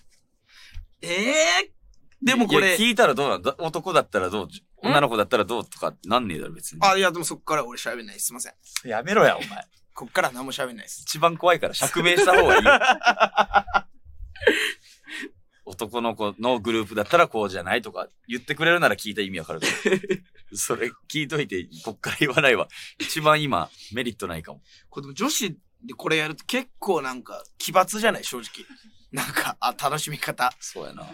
でもこれ。 聞いたらどうなんだ？男だったらどう？女の子だったらどうとかなんねえだろ、別に。 いや、でもそっから俺喋んない。すいません。 やめろや、お前。 こっから何も喋んないです。 一番怖いから釈明した方がいいよ。男の子のグループだったらこうじゃないとか言ってくれるなら聞いた意味わかるから。それ聞いといて、こっから言わないわ。一番今、メリットないかも。 これでも女子でこれやると結構なんか奇抜じゃない？正直。なんか、楽しみ方。 そうやな。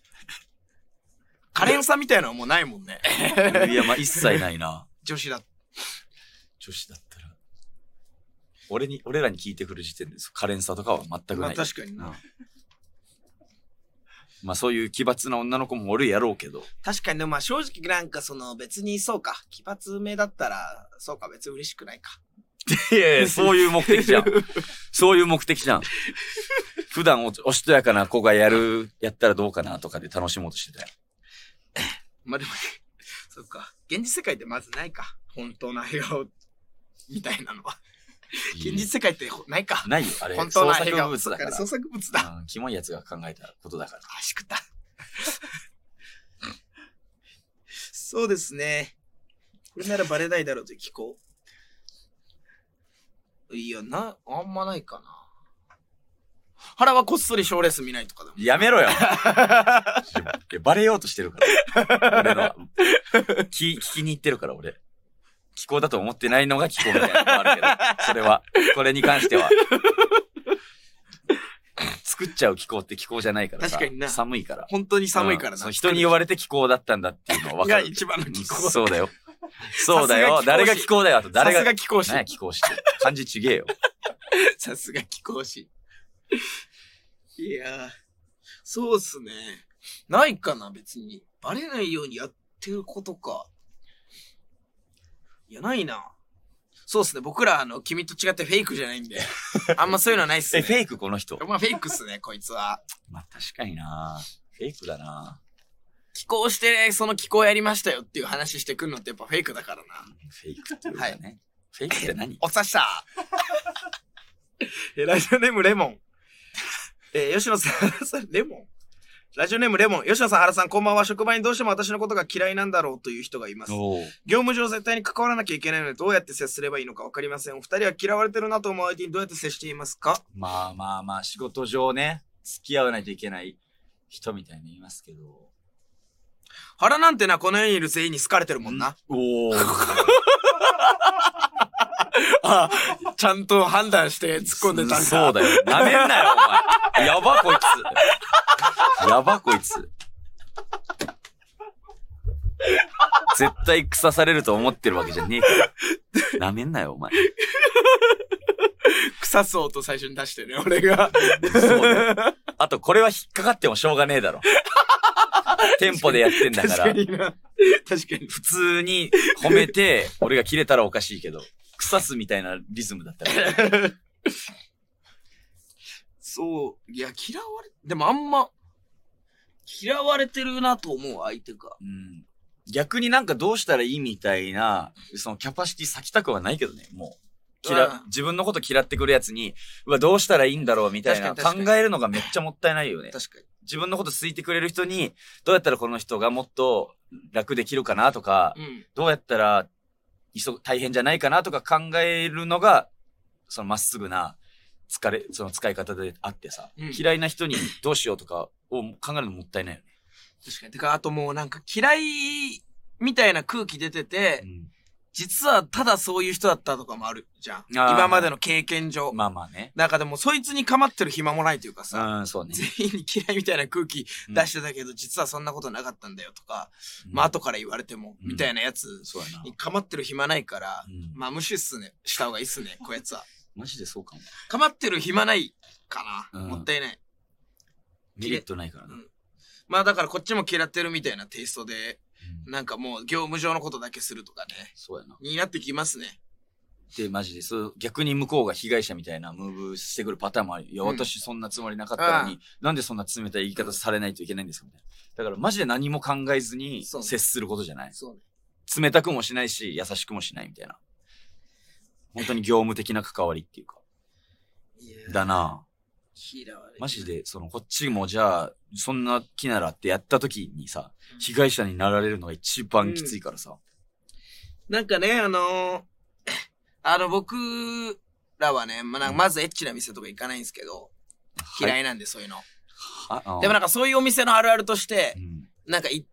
可憐さみたいなのはもうないもんね。 いや、まあ、一切ないな。 女子だったら。俺らに聞いてくる時点で、可憐さとかは全くない。 まあ確かにな。 まあそういう奇抜な女の子もおるやろうけど。 確かにね、まあ正直なんか別にそうか。奇抜めだったら、そうか、別に嬉しくないか。 いやそういう目的じゃん。そういう目的じゃん。普段おしとやかな子がやったらどうかなとかで楽しもうとしてたよ。 まあでもね、そっか。現実世界ってまずないか。本当の笑顔みたいなのは。現実世界ってないか。 ないよ、あれ。 本当の笑顔。 創作物だから。 創作物だ。 キモいやつが考えたことだから。 しくった。そうですね。これならバレないだろうと聞こう。いや、あんまないかな。原はこっそり賞レース見ないとかでも。 やめろよ。バレようとしてるから。俺の聞きに行ってるから、俺。気候だと思ってないのが気候みたいなのがあるけど、それは、これに関しては。作っちゃう気候って気候じゃないからさ。 確かにな。 寒いから。 本当に寒いからな。 人に言われて気候だったんだっていうのは分かる。 が一番の気候。 そうだよ。そうだよ。誰が気候だよ。誰が。 さすが気候師。 何や気候師って。漢字ちげえよ。 さすが気候師。いやー、そうっすね。ないかな、別に。バレないようにやってることか。いや、ないな。そうっすね。僕ら、君と違ってフェイクじゃないんで。あんまそういうのはないっすね。 フェイクこの人。 まあ、フェイクっすね、こいつは。 まあ、確かにな。フェイクだな。 寄稿して、その寄稿やりましたよっていう話してくるのってやっぱフェイクだからな。 フェイクっていうかね。はい、フェイクって何？ おっさしたラジオネームレモン。吉野さん、レモンラジオネームレモン。吉野さん、原さん、こんばんは。職場にどうしても私のことが嫌いなんだろうという人がいます。業務上絶対に関わらなきゃいけないので、どうやって接すればいいのかわかりません。お二人は嫌われてるなと思う相手にどうやって接していますか？ まあ、仕事上ね、付き合わないといけない人みたいに言いますけど。 原なんてな、この世にいる全員に好かれてるもんな。ちゃんと判断して突っ込んでたんだ。 そうだよ。なめんなよ、お前。やば、こいつ。やば、こいつ。絶対腐されると思ってるわけじゃねえから。なめんなよ、お前。 腐そうと最初に出してね、俺が。 そうだよ。あと、これは引っかかってもしょうがねえだろ。テンポでやってんだから。 確かにな。確かに。 普通に褒めて、俺が切れたらおかしいけど。腐すみたいなリズムだったら。 そう。いや、でもあんま、嫌われてるなと思う相手が。 うん。逆になんかどうしたらいいみたいな、そのキャパシティ割きたくはないけどね、もう。自分のこと嫌ってくるやつに、どうしたらいいんだろうみたいな考えるのがめっちゃもったいないよね。 確かに。 自分のこと好いてくれる人に、どうやったらこの人がもっと楽できるかなとか、どうやったら大変じゃないかなとか考えるのがそのまっすぐな、その使い方であってさ、 うん嫌いな人にどうしようとかを考えるのもったいないよね。 確かに。てか、あともうなんか嫌いみたいな空気出てて、実はただそういう人だったとかもあるじゃん。 あー今までの経験上。 まあまあね。 なんかでもそいつに構ってる暇もないというかさ、 うん、そうね。 全員に嫌いみたいな空気出してたけど、実はそんなことなかったんだよとか、まあ後から言われても、みたいなやつそうやな。 に構ってる暇ないから、 うんまあ無視した方がいいっすね、こういうやつは。 マジでそうかも。 構ってる暇ないかな、 うんもったいない。 メリットないからな。 うんまあだからこっちも嫌ってるみたいなテイストで、なんかもう業務上のことだけするとかね、 そうやな。 になってきますね。 で、マジで、逆に向こうが被害者みたいなムーブしてくるパターンもある。いや、 うん私そんなつもりなかったのに、なんでそんな冷たい言い方されないといけないんですかみたいな。だからマジで何も考えずにそうね接することじゃない。 そうね。 冷たくもしないし、優しくもしないみたいな。本当に業務的な関わりっていうか。だな嫌われるマジで、こっちもじゃあ、そんな気ならってやった時にさ、被害者になられるのが一番きついからさ。 なんかね、僕らはね、まずエッチな店とか行かないんですけど、嫌いなんでそういうの。でもなんかそういうお店のあるあるとしてう、んなんか行って、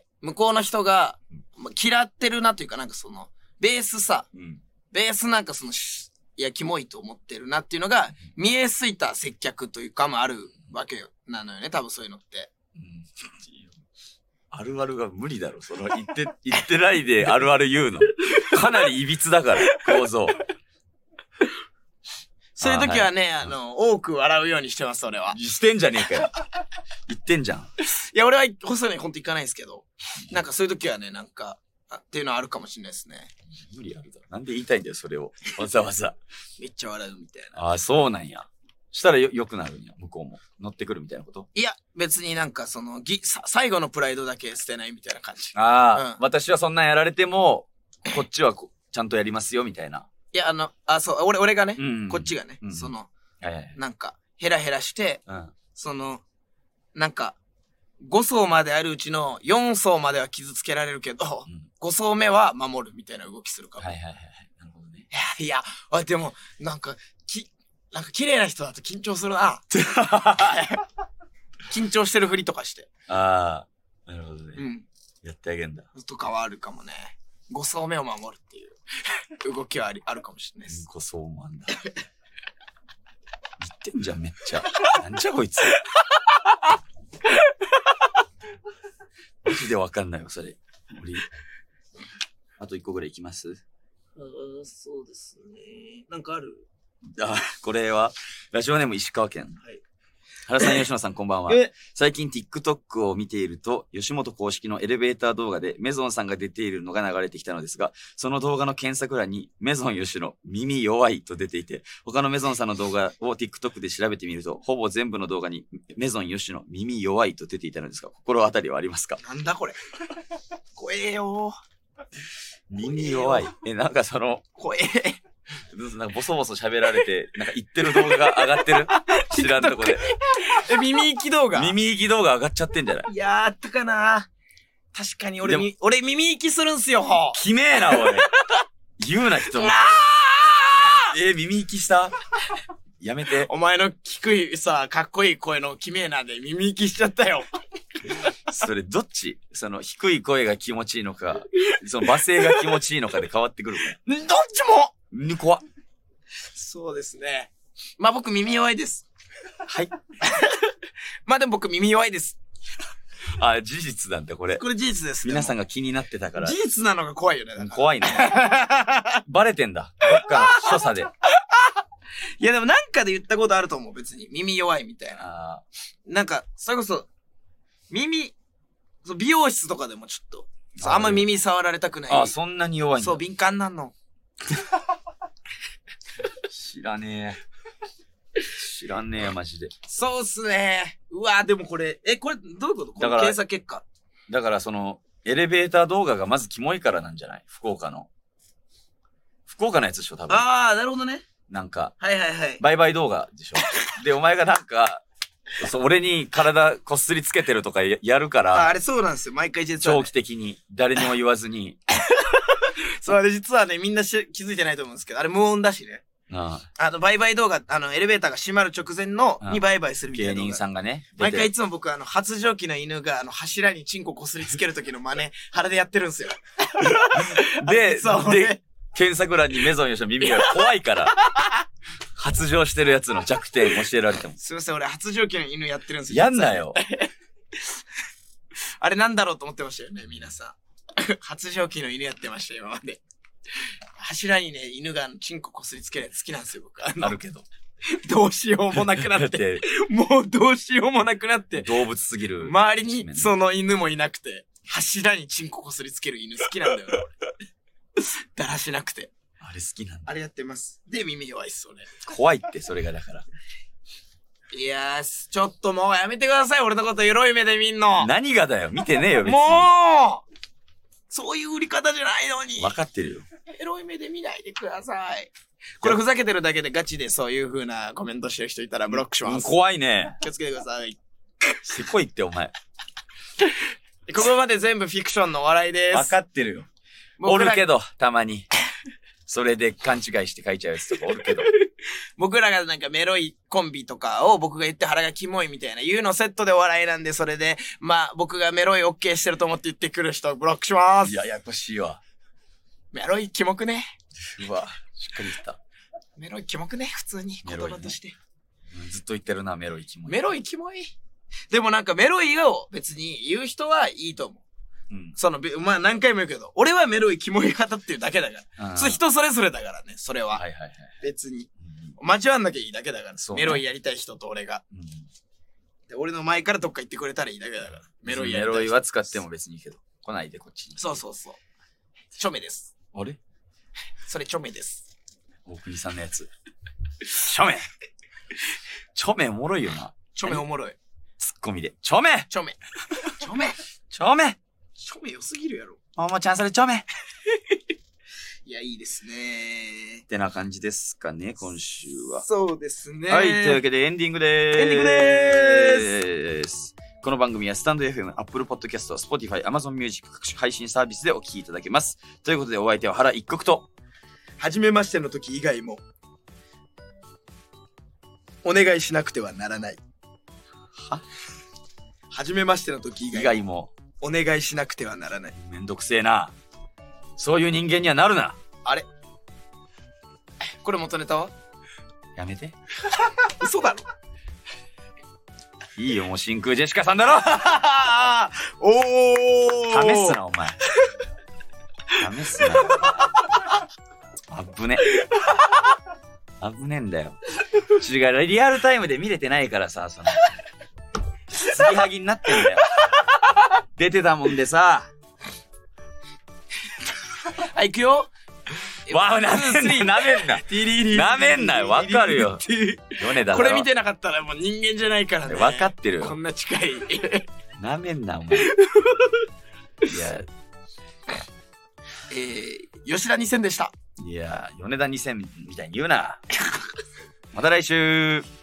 向こうの人が、嫌ってるなというかなんかベースなんかいや、キモいと思ってるなっていうのが、見えすいた接客というかもあるわけなのよね、多分そういうのって。 うんあるあるが無理だろ。言ってないであるある言うの。かなり歪だから、構造。 そういう時はね、多く笑うようにしてます、俺は。 してんじゃねえかよ。言ってんじゃん。 いや、俺は細いのにほんと行かないんですけど、なんかそういう時はね、なんか、っていうのはあるかもしれないですね。 無理あるだろ。なんで言いたいんだよ、それを。わざわざ。 めっちゃ笑うみたいな。 ああ、そうなんや。したら良くなるんや、向こうも。乗ってくるみたいなこと。 いや、別になんか最後のプライドだけ捨てないみたいな感じ。 ああ、 うん私はそんなんやられても、こっちはちゃんとやりますよ、みたいな。 いや、そう、俺がね、 うんこっちがね、 はいはいはい。 なんか、ヘラヘラして、 うん。 なんか、5層まであるうちの4層までは傷つけられるけど、 うん 5層目は守るみたいな動きするから。 はいはいはいはい。なるほどね。 いや、でも、なんか綺麗な人だと緊張するな。緊張してるふりとかして。 ああ、なるほどね。 うん。 やってあげんだ。 とかはあるかもね。5層目を守るっていう動きはあるかもしれないです。 こそうもあんだ。言ってんじゃん、めっちゃ。なんじゃこいつ。マジでわかんないよ、それ。あと1個ぐらいいきます？ そうですね。なんかある？ これは、ラジオネーム石川県。 はい。 原さん、吉野さん、こんばんは。最近 TikTok を見ていると、吉本公式のエレベーター動画でメゾンさんが出ているのが流れてきたのですが、その動画の検索欄にメゾン吉野耳弱いと出ていて、他のメゾンさんの動画を TikTok で調べてみると、ほぼ全部の動画にメゾン吉野耳弱いと出ていたのですが、心当たりはありますか？ なんだこれ。怖えよ耳弱い。なんか怖え。 なんかボソボソ喋られて、なんか言ってる動画が上がってる知らんとこで。 耳息動画耳息動画上がっちゃってんじゃない？ いやー、あったかな。確かに俺耳息するんすよ。 きめえな、おい。言うな、人も。耳息したやめて。 お前の低いさ、かっこいい声のきめえなで耳息しちゃったよ。 それどっち？低い声が気持ちいいのか、罵声が気持ちいいのかで変わってくるから。 どっちも怖っ。 そうですね。まあ僕耳弱いです。 はい。 まあでも僕耳弱いです。 あ、事実なんだ、これ。 これ事実です。 皆さんが気になってたから。 事実なのが怖いよね。 怖いね。バレてんだ。どっかの所作で。 いやでもなんかで言ったことあると思う、別に。耳弱いみたいな。なんか、それこそ、美容室とかでもちょっと、あんま耳触られたくない。 そんなに弱いんだ。 そう、敏感なんの。 知らねえ、マジで。 そうっすね。うわでもこれ、これどういうこと？この検査結果。 だからエレベーター動画がまずキモいからなんじゃない？福岡のやつでしょ、多分。 なるほどね。 なんか、 はいはいはい。 バイバイ動画でしょ。で、お前がなんか、俺に体こっすりつけてるとかやるから。 あれそうなんですよ。毎回実は、 長期的に。誰にも言わずに。 そう、あれ実はね、みんな気づいてないと思うんですけど、あれ無音だしね。 売買動画、エレベーターが閉まる直前の、に売買するみたいな。 芸人さんがね。 毎回いつも僕、発情期の犬が、柱にチンコこすりつける時の真似、腹でやってるんですよ。 で、検索欄にメゾンよしの耳が怖いから、発情してるやつの弱点教えられても。 すいません、俺発情期の犬やってるんですよ。 やんなよ。 あれなんだろうと思ってましたよね、皆さん。発情期の犬やってました、今まで。柱にね、犬がチンコこすりつけるやつ好きなんですよ、僕。 あるけど。 どうしようもなくなって。もうどうしようもなくなって。 動物すぎる。 周りにその犬もいなくて、柱にチンコこすりつける犬好きなんだよな。だらしなくて。 あれ好きなんだ。 あれやってます。で、耳弱いっすよね。 怖いって、それがだから。 いやー、ちょっともうやめてください、俺のことエロい目で見んの。 何がだよ、見てねえよ、別に。 もうそういう売り方じゃないのに。 分かってるよ。 エロい目で見ないでください。これふざけてるだけでガチでそういう風なコメントしてる人いたらブロックします。 怖いね。 気をつけてください。 せこいってお前。 ここまで全部フィクションの笑いです。 分かってるよ。おるけど、たまに。それで勘違いして書いちゃうやつとかおるけど。 僕らがなんかメロいコンビとかを僕が言って腹がキモいみたいな言うのセットで笑いなんで、それで、まあ僕がメロい OK してると思って言ってくる人ブロックします。 いや、ややこしいわ。 メロいキモくね。 うわ、しっかり言った。 メロいキモくね、普通に言葉として。ね、 ずっと言ってるな、メロイキモい。 メロイキモい。でもなんかメロイを別に言う人はいいと思う。うん、まあ何回も言うけど、俺はメロイキモい派っていうだけだから。それ人それぞれだからね、それは。 はいはいはい。 別に。交わんなきゃいいだけだから。メロイやりたい人と俺が。で俺の前からどっか行ってくれたらいいだけだから。メロイやりたい人。 メロイは使っても別にいいけど。来ないでこっちに。 そうそうそう。チョメです。 あれそれチョメです。 大国さんのやつ。チョメチョメおもろいよな。 チョメおもろい。 ツッコミで。チョメチョメチョメチョメチョメ良すぎるやろ。 ももちゃんそれチョメいや、いいですね。 ってな感じですかね、今週は。 そうですね。 はい、というわけでエンディングでーす。 エンディングでーす。この番組はスタンド FM、Apple Podcast、Spotify、Amazon Music 各種配信サービスでお聞きいただけます。ということでお相手は原一国と、 はじめましての時以外も、お願いしなくてはならない。はじめましての時以外も、お願いしなくてはならない。 めんどくせえな。そういう人間にはなるな。 あれこれ元ネタはやめて。 嘘だろ。 いいよ、もう真空ジェシカさんだろ。 おー試すな、お前。試すな。あぶね。あぶねんだよ。違う、リアルタイムで見れてないからさ、その、継ぎはぎになってんだよ。出てたもんでさ。 はい、行くよ。 わあ、なめんな。なめんなよ、わかるよ。米田だろ。 これ見てなかったらもう人間じゃないからね。 わかってるよ。 こんな近い。 なめんな、お前。いや。 吉田2000でした。 いや、米田2000みたいに言うな。また来週。